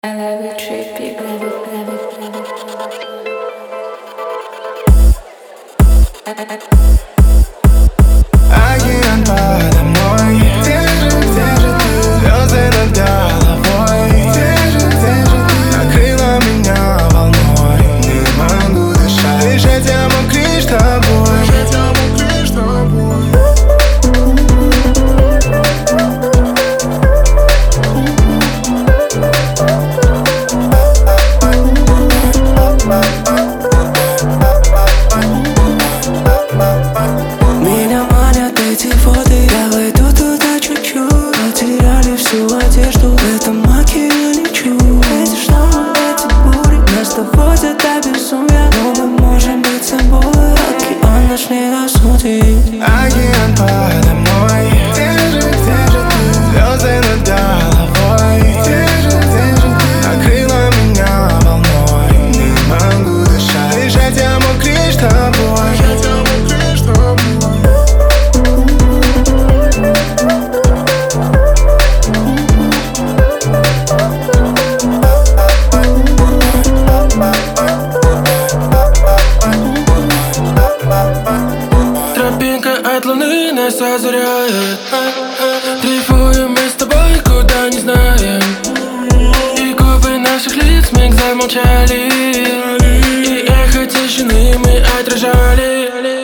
I love it, trippy, love it, love it, love it. Океан подо мной, где же ты? Звезды над головой, где же ты? Накрыла меня волной, не могу дышать. Лишь я мокришь тобой, Меня манят эти фото, я войду туда чуть-чуть. Потеряли всю одежду, в этом маке я лечу. Эти штаммы, эти бури нас доводят до безумия, но мы можем быть собой. Океан наш не рассудит. океан подо мной, где же ты? Звезды над головой, где же ты? Накрыла меня волной, не могу дышать. Лишь я мокришь тобой. Тропинка от луны нас озаряет. Дрейфуем мы с тобой, куда не знаем. И губы наших лиц миг замолчали, и эхо тишины мы отражали.